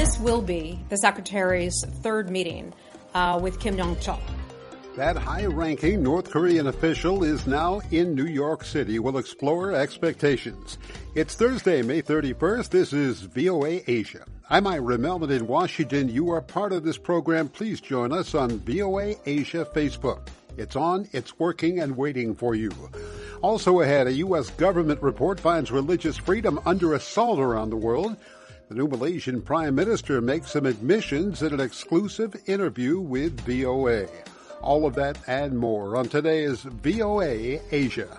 This will be the Secretary's third meeting with Kim Yong-chol. That high-ranking North Korean official is now in New York City. We'll explore expectations. It's Thursday, May 31st. This is VOA Asia. I'm Ira Melman in Washington. You are part of this program. Please join us on VOA Asia Facebook. It's on, it's working, and waiting for you. Also ahead, a U.S. government report finds religious freedom under assault around the world. The new Malaysian Prime Minister makes some admissions in an exclusive interview with VOA. All of that and more on today's VOA Asia.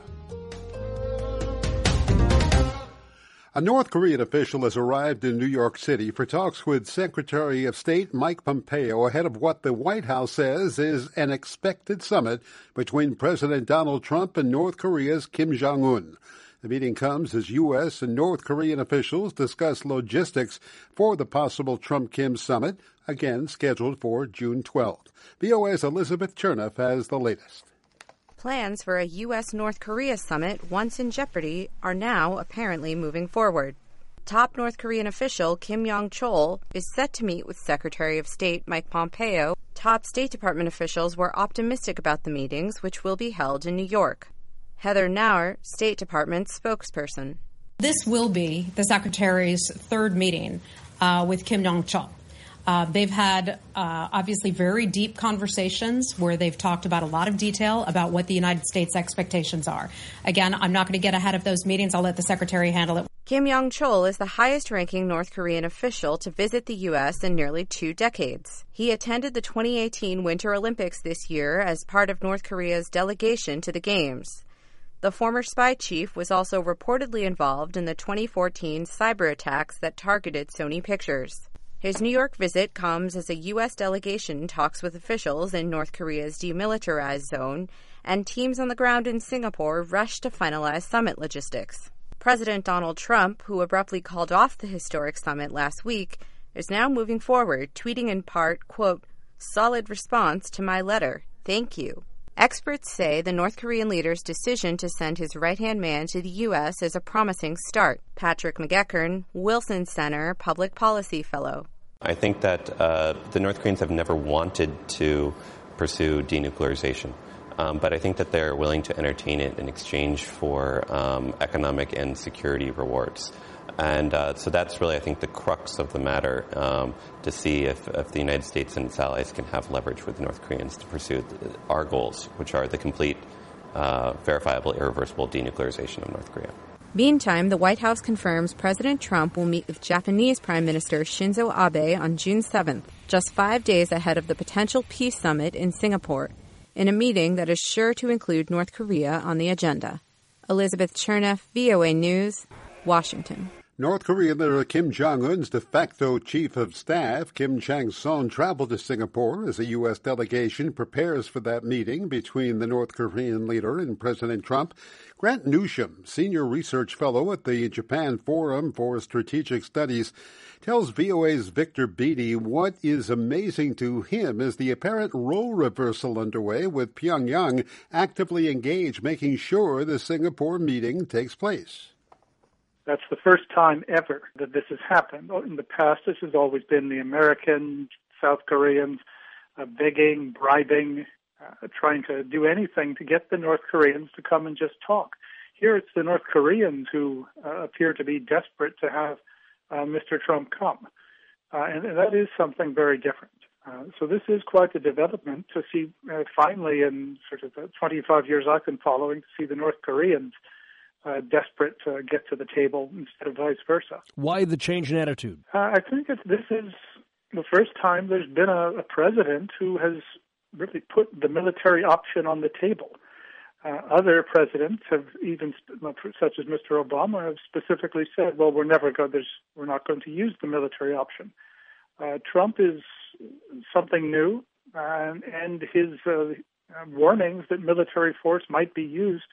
A North Korean official has arrived in New York City for talks with Secretary of State Mike Pompeo ahead of what the White House says is an expected summit between President Donald Trump and North Korea's Kim Jong-un. The meeting comes as U.S. and North Korean officials discuss logistics for the possible Trump-Kim summit, again scheduled for June 12th. VOA's Elizabeth Chernoff has the latest. Plans for a U.S.-North Korea summit, once in jeopardy, are now apparently moving forward. Top North Korean official Kim Yong-chol is set to meet with Secretary of State Mike Pompeo. Top State Department officials were optimistic about the meetings, which will be held in New York. Heather Nauer, State Department spokesperson. This will be the Secretary's third meeting with Kim Yong-chol. They've had, obviously, very deep conversations where they've talked about a lot of detail about what the United States' expectations are. Again, I'm not going to get ahead of those meetings. I'll let the Secretary handle it. Kim Yong-chol is the highest-ranking North Korean official to visit the U.S. in nearly 2 decades. He attended the 2018 Winter Olympics this year as part of North Korea's delegation to the Games. The former spy chief was also reportedly involved in the 2014 cyber attacks that targeted Sony Pictures. His New York visit comes as a U.S. delegation talks with officials in North Korea's demilitarized zone, and teams on the ground in Singapore rush to finalize summit logistics. President Donald Trump, who abruptly called off the historic summit last week, is now moving forward, tweeting in part, quote, "Solid response to my letter. Thank you." Experts say the North Korean leader's decision to send his right-hand man to the U.S. is a promising start. Patrick McEachern, Wilson Center Public Policy Fellow. I think that the North Koreans have never wanted to pursue denuclearization, but I think that they're willing to entertain it in exchange for economic and security rewards. And so that's really, I think, the crux of the matter, to see if the United States and its allies can have leverage with the North Koreans to pursue our goals, which are the complete, verifiable, irreversible denuclearization of North Korea. Meantime, the White House confirms President Trump will meet with Japanese Prime Minister Shinzo Abe on June 7th, just 5 days ahead of the potential peace summit in Singapore, in a meeting that is sure to include North Korea on the agenda. Elizabeth Chernoff, VOA News, Washington. North Korean leader Kim Jong-un's de facto chief of staff, Kim Chang-son, traveled to Singapore as a U.S. delegation prepares for that meeting between the North Korean leader and President Trump. Grant Newsham, senior research fellow at the Japan Forum for Strategic Studies, tells VOA's Victor Beatty what is amazing to him is the apparent role reversal underway, with Pyongyang actively engaged, making sure the Singapore meeting takes place. That's the first time ever that this has happened. In the past, this has always been the Americans, South Koreans, begging, bribing, trying to do anything to get the North Koreans to come and just talk. Here it's the North Koreans who appear to be desperate to have Mr. Trump come. And that is something very different. So this is quite a development to see finally in sort of the 25 years I've been following, to see the North Koreans desperate to get to the table instead of vice versa. Why the change in attitude? I think this is the first time there's been a president who has really put the military option on the table. Other presidents have even, such as Mr. Obama, have specifically said, well, we're not going to use the military option. Trump is something new, and his warnings that military force might be used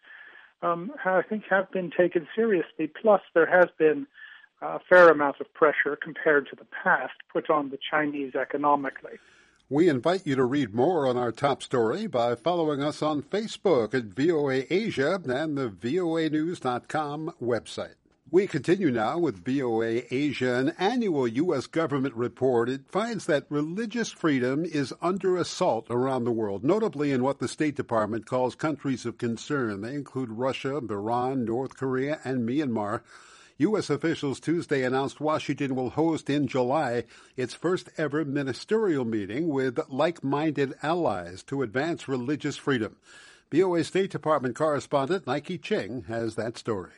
I think have been taken seriously. Plus, there has been a fair amount of pressure compared to the past put on the Chinese economically. We invite you to read more on our top story by following us on Facebook at VOA Asia and the voanews.com website. We continue now with VOA Asia. An annual U.S. government report. It finds that religious freedom is under assault around the world, notably in what the State Department calls countries of concern. They include Russia, Iran, North Korea, and Myanmar. U.S. officials Tuesday announced Washington will host in July its first ever ministerial meeting with like-minded allies to advance religious freedom. VOA State Department correspondent Nike Cheng has that story.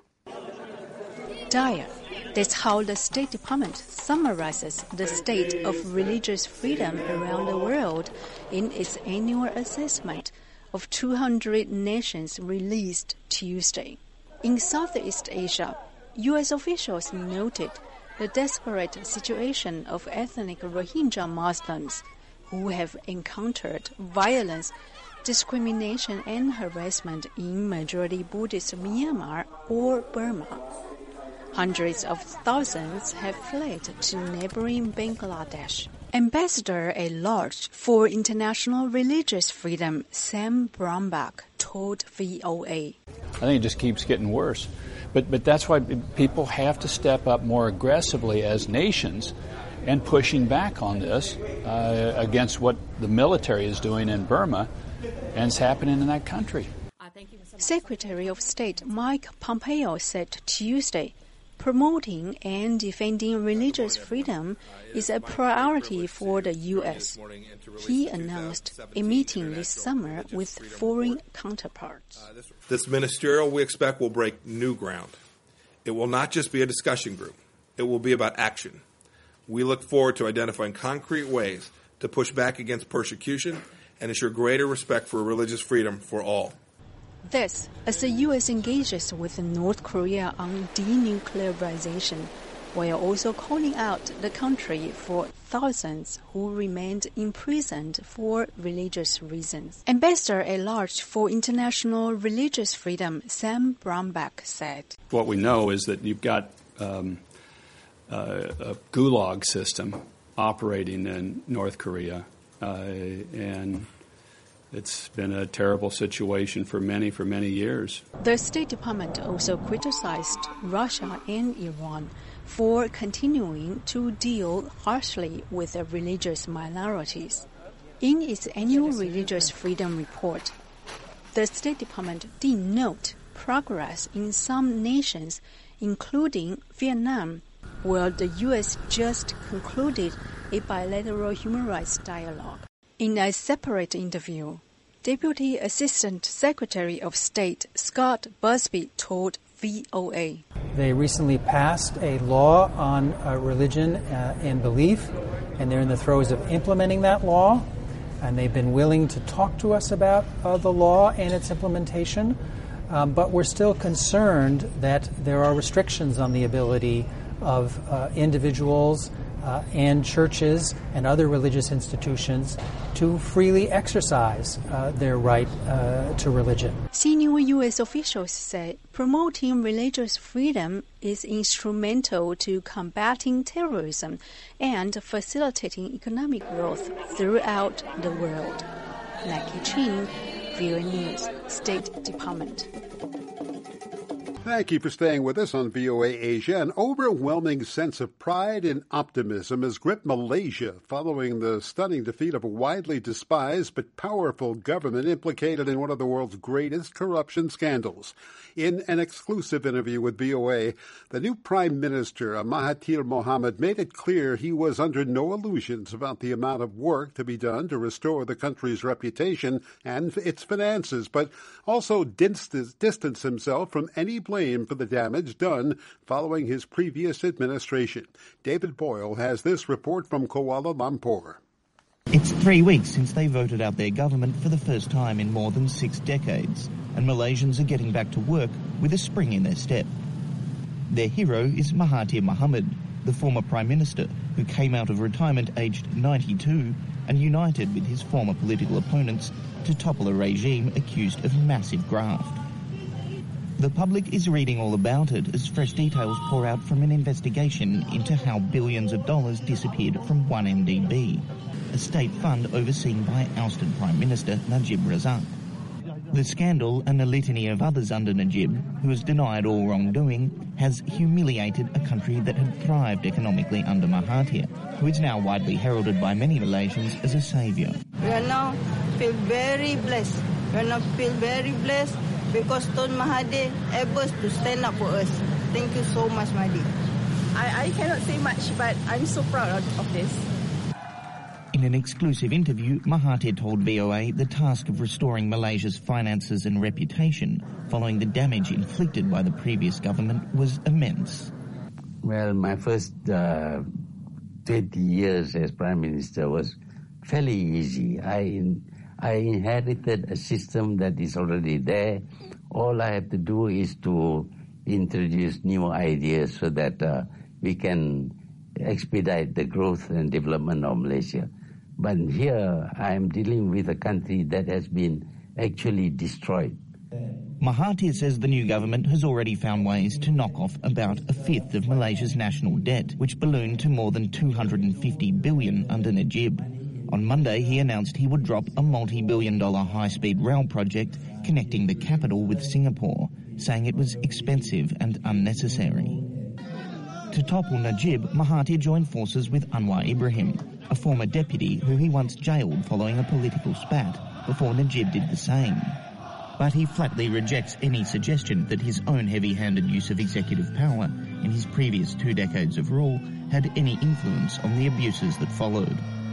Dire. That's how the State Department summarizes the state of religious freedom around the world in its annual assessment of 200 nations released Tuesday. In Southeast Asia, U.S. officials noted the desperate situation of ethnic Rohingya Muslims who have encountered violence, discrimination, and harassment in majority Buddhist Myanmar or Burma. Hundreds of thousands have fled to neighboring Bangladesh. Ambassador-at-Large for International Religious Freedom, Sam Brownback, told VOA. I think it just keeps getting worse. But that's why people have to step up more aggressively as nations and pushing back on this against what the military is doing in Burma and is happening in that country. Secretary of State Mike Pompeo said Tuesday, promoting and defending religious freedom is a priority for the U.S. He announced a meeting this summer with foreign counterparts. This ministerial, we expect, will break new ground. It will not just be a discussion group. It will be about action. We look forward to identifying concrete ways to push back against persecution and ensure greater respect for religious freedom for all. This, as the U.S. engages with North Korea on denuclearization, while also calling out the country for thousands who remained imprisoned for religious reasons. Ambassador-at-Large for International Religious Freedom, Sam Brownback, said, What we know is that you've got a gulag system operating in North Korea, and it's been a terrible situation for many years. The State Department also criticized Russia and Iran for continuing to deal harshly with the religious minorities. In its annual Religious Freedom Report, the State Department did note progress in some nations, including Vietnam, where the U.S. just concluded a bilateral human rights dialogue. In a separate interview, Deputy Assistant Secretary of State Scott Busby told VOA. They recently passed a law on religion and belief, and they're in the throes of implementing that law, and they've been willing to talk to us about the law and its implementation, but we're still concerned that there are restrictions on the ability of individuals and churches and other religious institutions to freely exercise their right to religion. Senior U.S. officials say promoting religious freedom is instrumental to combating terrorism and facilitating economic growth throughout the world. Nike Ching, VOA News, State Department. Thank you for staying with us on VOA Asia. An overwhelming sense of pride and optimism has gripped Malaysia following the stunning defeat of a widely despised but powerful government implicated in one of the world's greatest corruption scandals. In an exclusive interview with VOA, the new Prime Minister, Mahathir Mohamad, made it clear he was under no illusions about the amount of work to be done to restore the country's reputation and its finances, but also distanced himself from any blame for the damage done following his previous administration. David Boyle has this report from Kuala Lumpur. It's 3 weeks since they voted out their government for the first time in more than 6 decades, and Malaysians are getting back to work with a spring in their step. Their hero is Mahathir Mohamad, the former Prime Minister, who came out of retirement aged 92 and united with his former political opponents to topple a regime accused of massive graft. The public is reading all about it as fresh details pour out from an investigation into how billions of dollars disappeared from 1MDB, a state fund overseen by ousted Prime Minister Najib Razak. The scandal and a litany of others under Najib, who has denied all wrongdoing, has humiliated a country that had thrived economically under Mahathir, who is now widely heralded by many Malaysians as a saviour. We are now feel very blessed. We are now feel very blessed because Tun Mahathir able to stand up for us. Thank you so much, Mahdi. I cannot say much, but I'm so proud of this. In an exclusive interview, Mahathir told VOA the task of restoring Malaysia's finances and reputation following the damage inflicted by the previous government was immense. Well, my first 20 years as Prime Minister was fairly easy. I inherited a system that is already there. All I have to do is to introduce new ideas so that we can expedite the growth and development of Malaysia. But here I am dealing with a country that has been actually destroyed. Mahathir says the new government has already found ways to knock off about a fifth of Malaysia's national debt, which ballooned to more than 250 billion under Najib. On Monday, he announced he would drop a multi-billion-dollar high-speed rail project connecting the capital with Singapore, saying it was expensive and unnecessary. To topple Najib, Mahathir joined forces with Anwar Ibrahim, a former deputy who he once jailed following a political spat before Najib did the same. But he flatly rejects any suggestion that his own heavy-handed use of executive power in his previous 2 decades of rule had any influence on the abuses that followed.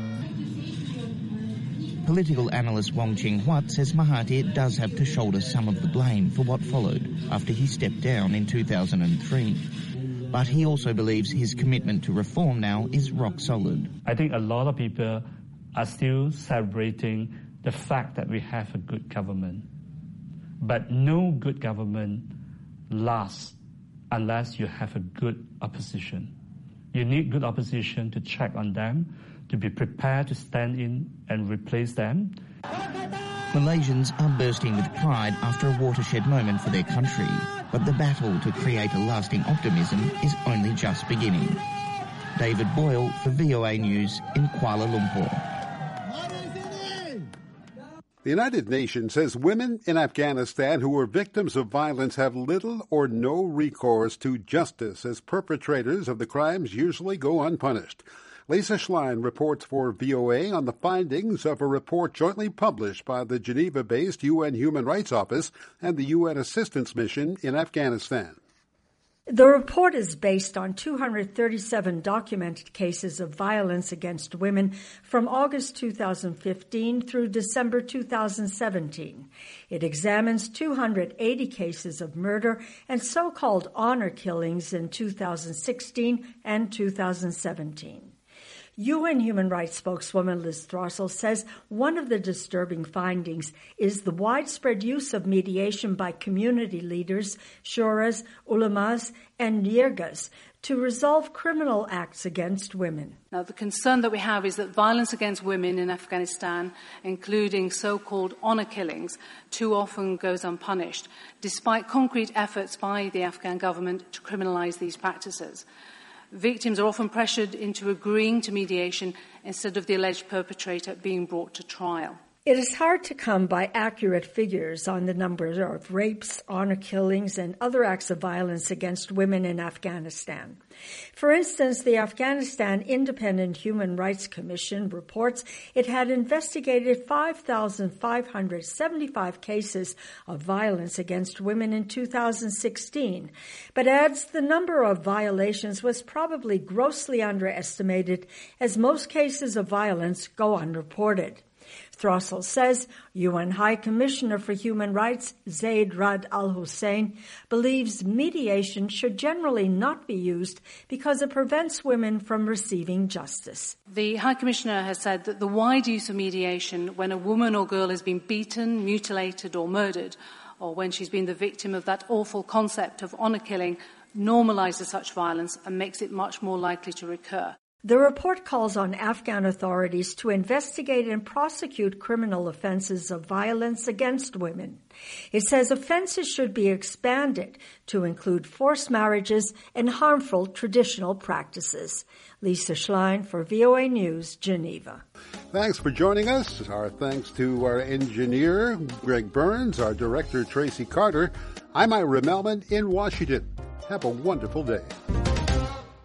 Political analyst Wong Ching Huat says Mahathir does have to shoulder some of the blame for what followed after he stepped down in 2003. But he also believes his commitment to reform now is rock solid. I think a lot of people are still celebrating the fact that we have a good government. But no good government lasts unless you have a good opposition. You need good opposition to check on them, to be prepared to stand in and replace them. Malaysians are bursting with pride after a watershed moment for their country, but the battle to create a lasting optimism is only just beginning. David Boyle for VOA News in Kuala Lumpur. The United Nations says women in Afghanistan who were victims of violence have little or no recourse to justice, as perpetrators of the crimes usually go unpunished. Lisa Schlein reports for VOA on the findings of a report jointly published by the Geneva-based UN Human Rights Office and the UN Assistance Mission in Afghanistan. The report is based on 237 documented cases of violence against women from August 2015 through December 2017. It examines 280 cases of murder and so-called honor killings in 2016 and 2017. UN Human Rights spokeswoman Liz Throssell says one of the disturbing findings is the widespread use of mediation by community leaders, shuras, ulamas, and yirgas to resolve criminal acts against women. Now, the concern that we have is that violence against women in Afghanistan, including so-called honor killings, too often goes unpunished, despite concrete efforts by the Afghan government to criminalize these practices. Victims are often pressured into agreeing to mediation instead of the alleged perpetrator being brought to trial. It is hard to come by accurate figures on the number of rapes, honor killings, and other acts of violence against women in Afghanistan. For instance, the Afghanistan Independent Human Rights Commission reports it had investigated 5,575 cases of violence against women in 2016, but adds the number of violations was probably grossly underestimated, as most cases of violence go unreported. Throssell says UN High Commissioner for Human Rights Zaid Rad Al Hussein believes mediation should generally not be used because it prevents women from receiving justice. The High Commissioner has said that the wide use of mediation when a woman or girl has been beaten, mutilated or murdered, or when she's been the victim of that awful concept of honour killing, normalises such violence and makes it much more likely to recur. The report calls on Afghan authorities to investigate and prosecute criminal offenses of violence against women. It says offenses should be expanded to include forced marriages and harmful traditional practices. Lisa Schlein for VOA News, Geneva. Thanks for joining us. Our thanks to our engineer, Greg Burns, our director, Tracy Carter. I'm Ira Melman in Washington. Have a wonderful day.